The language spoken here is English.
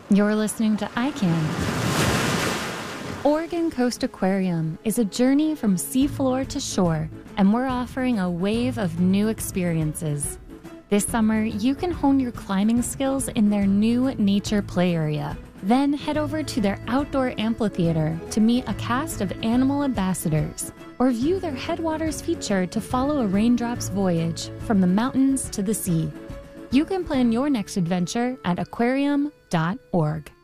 You're listening to iCan. Oregon Coast Aquarium is a journey from seafloor to shore, and we're offering a wave of new experiences. This summer, you can hone your climbing skills in their new nature play area. Then head over to their outdoor amphitheater to meet a cast of animal ambassadors, or view their Headwaters feature to follow a raindrop's voyage from the mountains to the sea. You can plan your next adventure at aquarium.org.